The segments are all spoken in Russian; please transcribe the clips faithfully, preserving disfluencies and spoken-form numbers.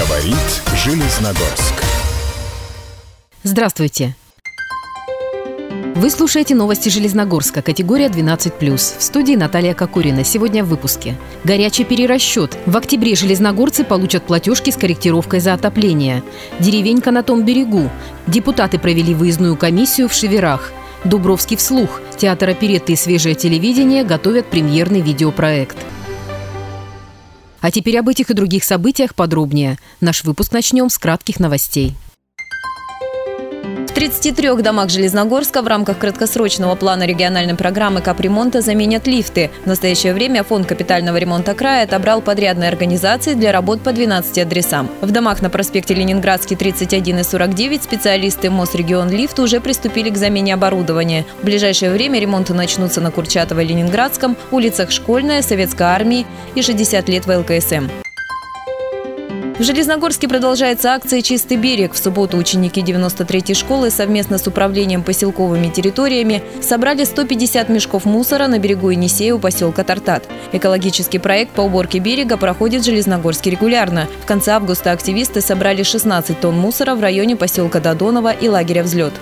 Говорит Железногорск. Здравствуйте! Вы слушаете новости Железногорска, категория двенадцать плюс. В студии Наталья Кокорина. Сегодня в выпуске. Горячий перерасчет. В октябре железногорцы получат платежки с корректировкой за отопление. Деревенька на том берегу. Депутаты провели выездную комиссию в Шеверах. Дубровский вслух. Театр оперетты и свежее телевидение готовят премьерный видеопроект. А теперь об этих и других событиях подробнее. Наш выпуск начнем с кратких новостей. В тридцати трёх домах Железногорска в рамках краткосрочного плана региональной программы капремонта заменят лифты. В настоящее время Фонд капитального ремонта края отобрал подрядные организации для работ по двенадцати адресам. В домах на проспекте Ленинградский, тридцать один и сорок девять специалисты Мосрегионлифт уже приступили к замене оборудования. В ближайшее время ремонты начнутся на Курчатова, Ленинградском, улицах Школьная, Советской армии и шестьдесят лет вэ эл ка эс эм. В Железногорске продолжается акция «Чистый берег». В субботу ученики девяносто третьей школы совместно с управлением поселковыми территориями собрали сто пятьдесят мешков мусора на берегу Енисея у поселка Тартат. Экологический проект по уборке берега проходит в Железногорске регулярно. В конце августа активисты собрали шестнадцать тонн мусора в районе поселка Додонова и лагеря «Взлет».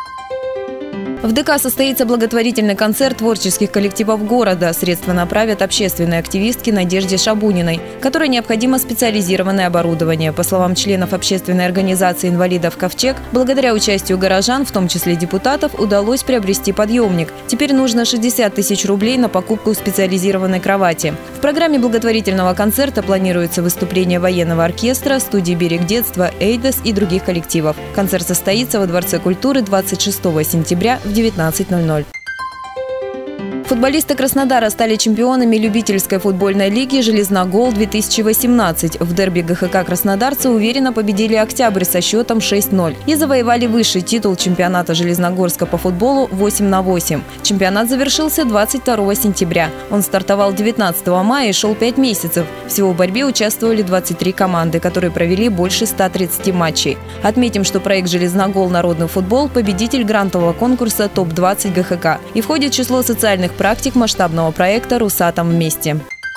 В ДК состоится благотворительный концерт творческих коллективов города. Средства направят общественной активистке Надежде Шабуниной, которой необходимо специализированное оборудование. По словам членов общественной организации инвалидов «Ковчег», благодаря участию горожан, в том числе депутатов, удалось приобрести подъемник. Теперь нужно шестьдесят тысяч рублей на покупку специализированной кровати. В программе благотворительного концерта планируется выступление военного оркестра, студии «Берег детства», «Эйдес» и других коллективов. Концерт состоится во Дворце культуры двадцать шестого сентября в девятнадцать ноль ноль. Футболисты Краснодара стали чемпионами любительской футбольной лиги «Железногол-две тысячи восемнадцать». В дерби гэ ха ка краснодарцы уверенно победили «Октябрь» со счетом шесть ноль и завоевали высший титул чемпионата Железногорска по футболу восемь на восемь. Чемпионат завершился двадцать второго сентября. Он стартовал девятнадцатого мая и шел пять месяцев. Всего в борьбе участвовали двадцать три команды, которые провели больше ста тридцати матчей. Отметим, что проект «Железногол. Народный футбол» – победитель грантового конкурса топ двадцать гэ ха ка и входит в число социальных практик масштабного проекта «Русатом вместе».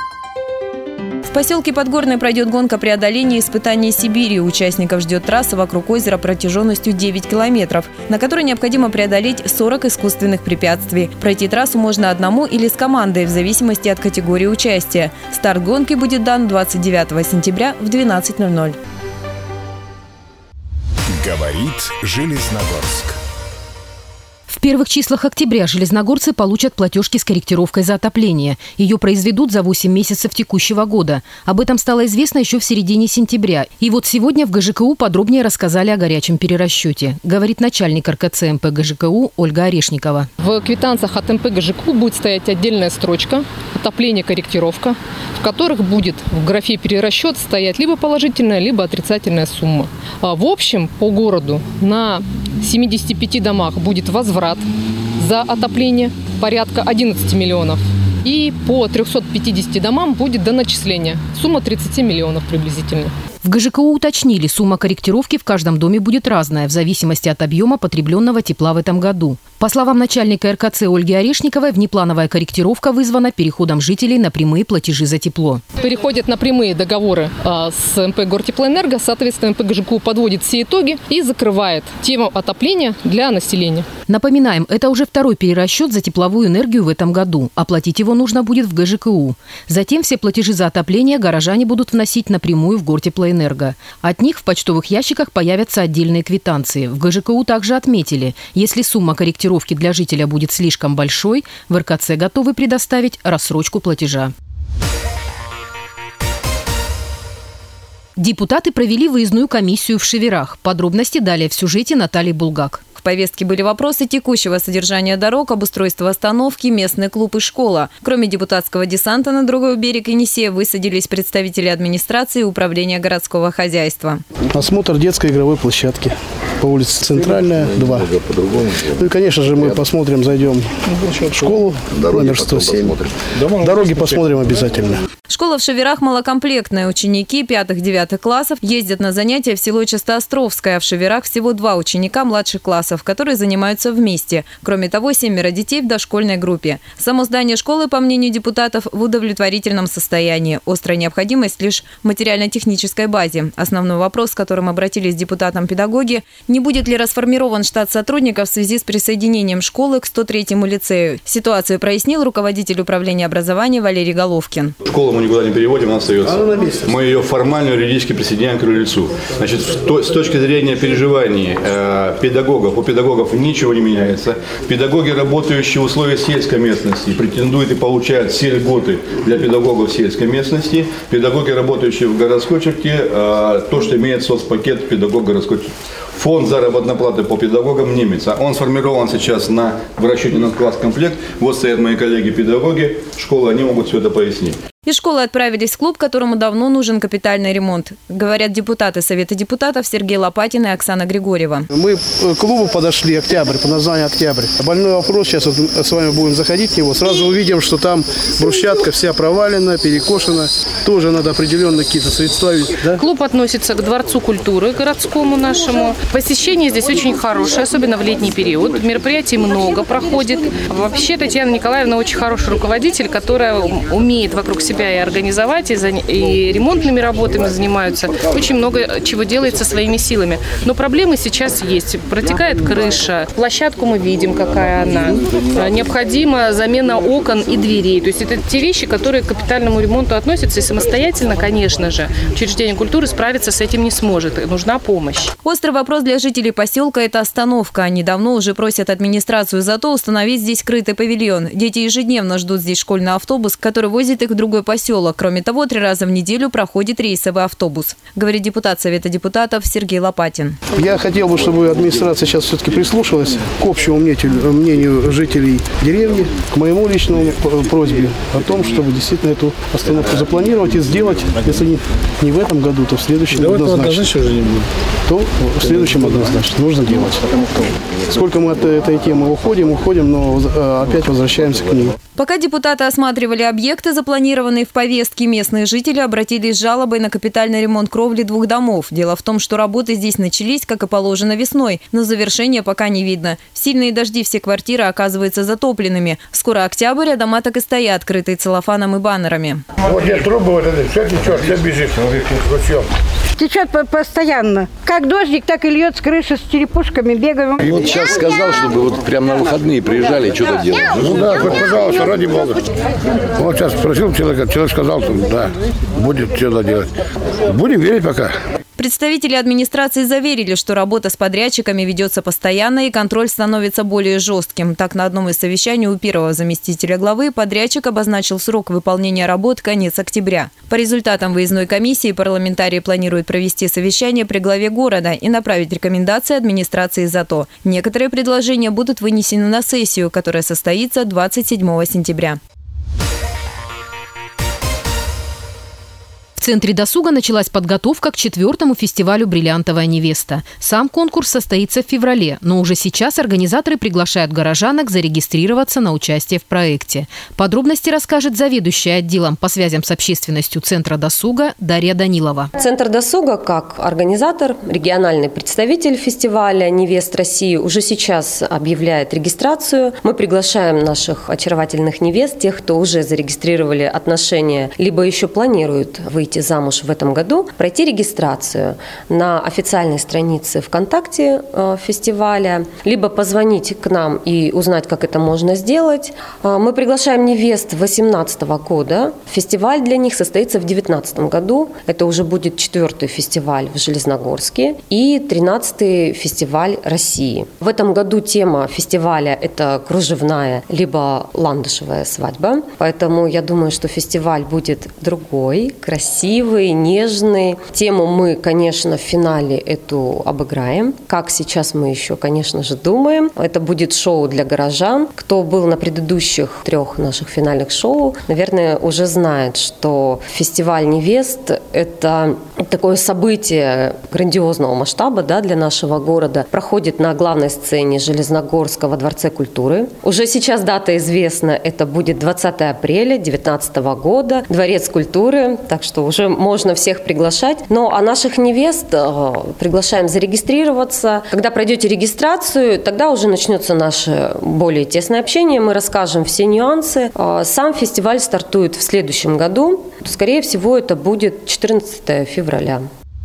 В поселке Подгорный пройдет гонка преодоления испытаний Сибири. Участников ждет трасса вокруг озера протяженностью девять километров, на которой необходимо преодолеть сорок искусственных препятствий. Пройти трассу можно одному или с командой, в зависимости от категории участия. Старт гонки будет дан двадцать девятого сентября в двенадцать ноль ноль. Говорит Железногорск. В первых числах октября железногорцы получат платежки с корректировкой за отопление. Ее произведут за восемь месяцев текущего года. Об этом стало известно еще в середине сентября. И вот сегодня в гэ жэ ка у подробнее рассказали о горячем перерасчете, говорит начальник эр ка цэ эм пэ гэ жэ ка у Ольга Орешникова. В квитанциях от эм пэ гэ жэ ка у будет стоять отдельная строчка «Отопление, корректировка», в которых будет в графе «Перерасчет» стоять либо положительная, либо отрицательная сумма. В общем, по городу на семидесяти пяти домах будет возврат за отопление порядка одиннадцати миллионов. И по трёхсот пятидесяти домам будет доначисление. Сумма тридцать миллионов приблизительно. В гэ жэ ка у уточнили, сумма корректировки в каждом доме будет разная, в зависимости от объема потребленного тепла в этом году. По словам начальника эр ка цэ Ольги Орешниковой, внеплановая корректировка вызвана переходом жителей на прямые платежи за тепло. Переходят на прямые договоры с эм пэ Гортеплоэнерго, соответственно, эм пэ гэ жэ ка у подводит все итоги и закрывает тему отопления для населения. Напоминаем, это уже второй перерасчет за тепловую энергию в этом году. Оплатить его нужно будет в гэ жэ ка у. Затем все платежи за отопление горожане будут вносить напрямую в Гортеплоэнерго. От них в почтовых ящиках появятся отдельные квитанции. В гэ жэ ка у также отметили, если сумма корректировки для жителя будет слишком большой, в эр ка цэ готовы предоставить рассрочку платежа. Депутаты провели выездную комиссию в Шеверах. Подробности далее в сюжете Натальи Булгак. В повестке были вопросы текущего содержания дорог, обустройства остановки, местный клуб и школа. Кроме депутатского десанта на другой берег Енисея высадились представители администрации и управления городского хозяйства. Осмотр детской игровой площадки по улице Центральная, два. Ну и, конечно же, мы посмотрим, зайдем в школу номер сто семь. Дороги посмотрим обязательно. Школа в Шаверах малокомплектная. Ученики пятых-девятых классов ездят на занятия в село Чистоостровское, а в Шаверах всего два ученика младших классов, которые занимаются вместе. Кроме того, семеро детей в дошкольной группе. Само здание школы, по мнению депутатов, в удовлетворительном состоянии. Острая необходимость лишь в материально-технической базе. Основной вопрос, с которым обратились к депутатам педагоги, не будет ли расформирован штат сотрудников в связи с присоединением школы к сто третьему лицею. Ситуацию прояснил руководитель управления образования Валерий Головкин. Школу мы никуда не переводим, она остается. Она на месте. Мы ее формально юридически присоединяем к лицу. Значит, с точки зрения переживаний э, педагогов, у педагогов ничего не меняется. Педагоги, работающие в условиях сельской местности, претендуют и получают все льготы для педагогов сельской местности. Педагоги, работающие в городской черте, э, то, что имеет соцпакет педагог городской черте. Фонд заработной платы по педагогам не имеется. Он сформирован сейчас на, в расчете на класс-комплект. Вот стоят мои коллеги-педагоги школы, они могут все это пояснить. Из школы отправились в клуб, которому давно нужен капитальный ремонт. Говорят депутаты Совета депутатов Сергей Лопатин и Оксана Григорьева. Мы к клубу подошли, Октябрь, по названию Октябрь. Больной вопрос, сейчас вот с вами будем заходить в него. Сразу увидим, что там брусчатка вся провалена, перекошена. Тоже надо определенно какие-то средства. Да? Клуб относится к Дворцу культуры городскому нашему. Посещение здесь очень хорошее, особенно в летний период. Мероприятий много проходит. Вообще Татьяна Николаевна очень хороший руководитель, которая умеет вокруг себя и организовать, и, зан... и ремонтными работами занимаются. Очень много чего делается своими силами. Но проблемы сейчас есть. Протекает крыша, площадку мы видим, какая она. Необходима замена окон и дверей. То есть это те вещи, которые к капитальному ремонту относятся. И самостоятельно, конечно же, учреждение культуры справиться с этим не сможет. Нужна помощь. Острый вопрос для жителей поселка – это остановка. Они давно уже просят администрацию зато установить здесь скрытый павильон. Дети ежедневно ждут здесь школьный автобус, который возит их в другой поселок. Кроме того, три раза в неделю проходит рейсовый автобус, говорит депутат Совета депутатов Сергей Лопатин. Я хотел бы, чтобы администрация сейчас все-таки прислушалась к общему мнению жителей деревни, к моему личному просьбе о том, чтобы действительно эту остановку запланировать и сделать, если не, не в этом году, то в следующем да однозначно. Уже не будет. То в следующем однозначно нужно делать. Сколько мы от этой темы уходим, уходим, но опять возвращаемся к ней. Пока депутаты осматривали объекты, запланированные в повестке, местные жители обратились с жалобой на капитальный ремонт кровли двух домов. Дело в том, что работы здесь начались, как и положено, весной, но завершения пока не видно. В сильные дожди все квартиры оказываются затопленными. Скоро октябрь, а дома так и стоят, крытые целлофаном и баннерами. Вот где трубы, вот это, все течет, все бежит ручьем. Течет постоянно. Как дождик, так и льет с крыши с черепушками, бегаем. И вот сейчас сказал, чтобы вот прямо на выходные приезжали и что-то делали. Ну да, хоть, пожалуйста, ради бога. Вот сейчас спросил человека, человек сказал, что да, будет что-то делать. Будем верить пока. Представители администрации заверили, что работа с подрядчиками ведется постоянно и контроль становится более жестким. Так, на одном из совещаний у первого заместителя главы подрядчик обозначил срок выполнения работ конец октября. По результатам выездной комиссии парламентарии планируют провести совещание при главе города и направить рекомендации администрации ЗАТО. Некоторые предложения будут вынесены на сессию, которая состоится двадцать седьмого сентября. В Центре досуга началась подготовка к четвертому фестивалю «Бриллиантовая невеста». Сам конкурс состоится в феврале, но уже сейчас организаторы приглашают горожанок зарегистрироваться на участие в проекте. Подробности расскажет заведующая отделом по связям с общественностью Центра досуга Дарья Данилова. Центр досуга, как организатор, региональный представитель фестиваля «Невест России», уже сейчас объявляет регистрацию. Мы приглашаем наших очаровательных невест, тех, кто уже зарегистрировали отношения, либо еще планируют выйти замуж в этом году, пройти регистрацию на официальной странице ВКонтакте э, фестиваля, либо позвонить к нам и узнать, как это можно сделать. Э, мы приглашаем невест две тысячи восемнадцатого года. Фестиваль для них состоится в две тысячи девятнадцатом году. Это уже будет четвертый фестиваль в Железногорске и тринадцатый фестиваль России. В этом году тема фестиваля – это кружевная либо ландышевая свадьба. Поэтому я думаю, что фестиваль будет другой, красивый. Красивый, нежный. Тему мы, конечно, в финале эту обыграем. Как сейчас мы еще, конечно же, думаем. Это будет шоу для горожан. Кто был на предыдущих трех наших финальных шоу, наверное, уже знает, что фестиваль невест – Это такое событие грандиозного масштаба, да, для нашего города. Проходит на главной сцене Железногорска во Дворце культуры. Уже сейчас дата известна. Это будет двадцатого апреля две тысячи девятнадцатого года. Дворец культуры. Так что уже можно всех приглашать. Но а наших невест э, приглашаем зарегистрироваться. Когда пройдете регистрацию, тогда уже начнется наше более тесное общение. Мы расскажем все нюансы. Э, сам фестиваль стартует в следующем году. Скорее всего, это будет четырнадцатого февраля.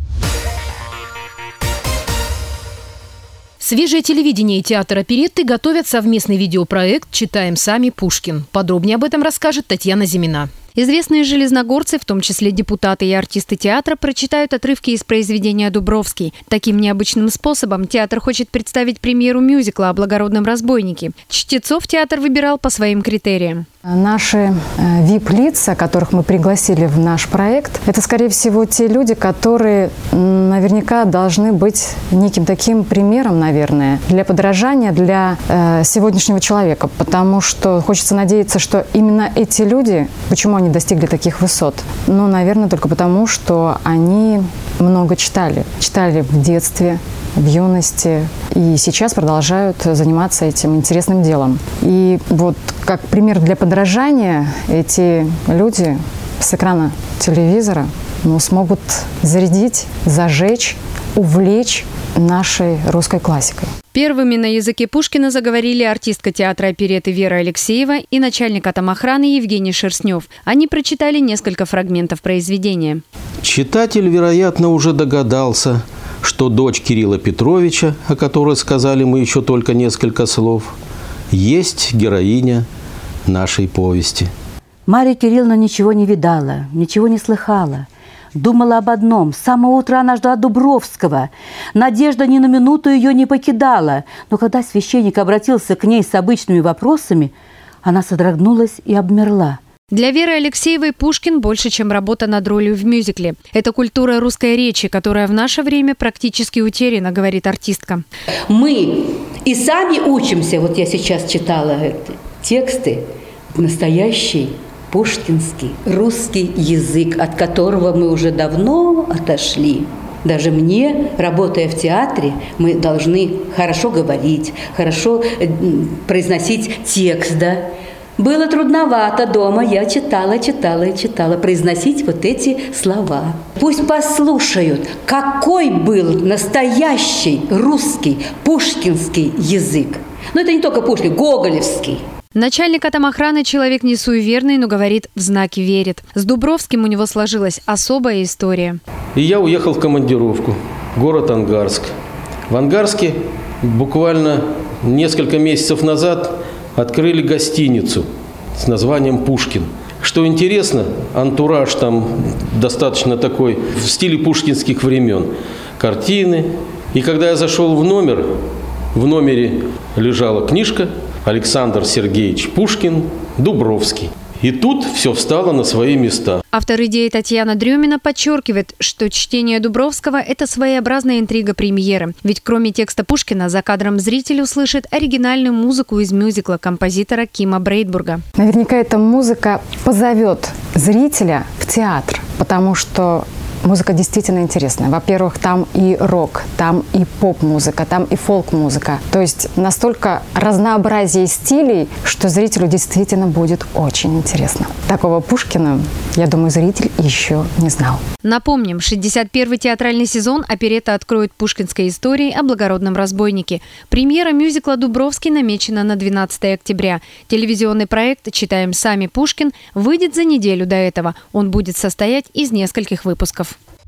Свежее телевидение и театр оперетты готовят совместный видеопроект «Читаем сами. Пушкин». Подробнее об этом расскажет Татьяна Зимина. Известные железногорцы, в том числе депутаты и артисты театра, прочитают отрывки из произведения «Дубровский». Таким необычным способом театр хочет представить премьеру мюзикла о благородном разбойнике. Чтецов театр выбирал по своим критериям. Наши ви ай пи-лица, которых мы пригласили в наш проект, это, скорее всего, те люди, которые наверняка должны быть неким таким примером, наверное, для подражания для э, сегодняшнего человека. Потому что хочется надеяться, что именно эти люди, почему они достигли таких высот? Ну, наверное, только потому, что они много читали. Читали в детстве, в юности, и сейчас продолжают заниматься этим интересным делом. И вот как пример для подражания эти люди с экрана телевизора ну, смогут зарядить, зажечь, увлечь нашей русской классикой. Первыми на языке Пушкина заговорили артистка театра оперетты Вера Алексеева и начальник атомохраны Евгений Шерстнев. Они прочитали несколько фрагментов произведения. Читатель, вероятно, уже догадался, что дочь Кирилла Петровича, о которой сказали мы еще только несколько слов, есть героиня нашей повести. Марья Кирилловна ничего не видала, ничего не слыхала. Думала об одном. С самого утра она ждала Дубровского. Надежда ни на минуту ее не покидала. Но когда священник обратился к ней с обычными вопросами, она содрогнулась и обмерла. Для Веры Алексеевой Пушкин больше, чем работа над ролью в мюзикле. Это культура русской речи, которая в наше время практически утеряна, говорит артистка. Мы и сами учимся, вот я сейчас читала тексты, настоящий пушкинский русский язык, от которого мы уже давно отошли. Даже мне, работая в театре, мы должны хорошо говорить, хорошо произносить текст, да. Было трудновато дома, я читала, читала и читала, произносить вот эти слова. Пусть послушают, какой был настоящий русский пушкинский язык. Но это не только Пушкин, гоголевский. Начальник атомохраны человек не суеверный, но говорит, в знаки верит. С Дубровским у него сложилась особая история. И я уехал в командировку в город Ангарск. В Ангарске буквально несколько месяцев назад открыли гостиницу с названием «Пушкин». Что интересно, антураж там достаточно такой в стиле пушкинских времен. Картины. И когда я зашел в номер, в номере лежала книжка «Александр Сергеевич Пушкин, Дубровский». И тут все встало на свои места. Автор идеи Татьяна Дрюмина подчеркивает, что чтение Дубровского – это своеобразная интрига премьеры. Ведь кроме текста Пушкина за кадром зритель услышит оригинальную музыку из мюзикла композитора Кима Брейдбурга. Наверняка эта музыка позовет зрителя в театр, потому что музыка действительно интересная. Во-первых, там и рок, там и поп-музыка, там и фолк-музыка. То есть настолько разнообразие стилей, что зрителю действительно будет очень интересно. Такого Пушкина, я думаю, зритель еще не знал. Напомним, шестьдесят первый театральный сезон оперетта откроет пушкинской историей о благородном разбойнике. Премьера мюзикла «Дубровский» намечена на двенадцатого октября. Телевизионный проект «Читаем сами. Пушкин» выйдет за неделю до этого. Он будет состоять из нескольких выпусков.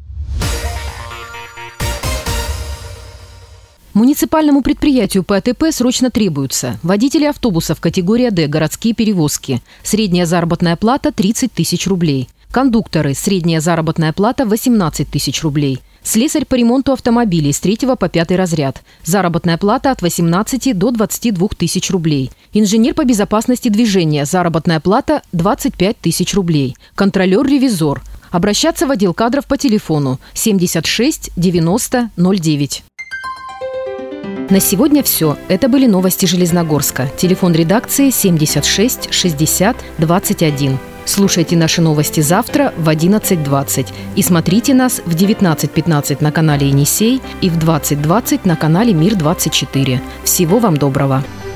Муниципальному предприятию Пэ Тэ Пэ срочно требуются водители автобусов категория Д, городские перевозки. Средняя заработная плата – тридцать тысяч рублей. Кондукторы – средняя заработная плата – восемнадцать тысяч рублей. Слесарь по ремонту автомобилей с третьего по пятый разряд. Заработная плата от восемнадцати до двадцати двух тысяч рублей. Инженер по безопасности движения. Заработная плата – двадцать пять тысяч рублей. Контролер-ревизор. Обращаться в отдел кадров по телефону семьдесят шесть девяносто ноль девять. На сегодня все. Это были новости Железногорска. Телефон редакции семьдесят шесть шестьдесят двадцать один. Слушайте наши новости завтра в одиннадцать двадцать. И смотрите нас в девятнадцать пятнадцать на канале «Енисей» и в двадцать двадцать на канале «Мир двадцать четыре». Всего вам доброго!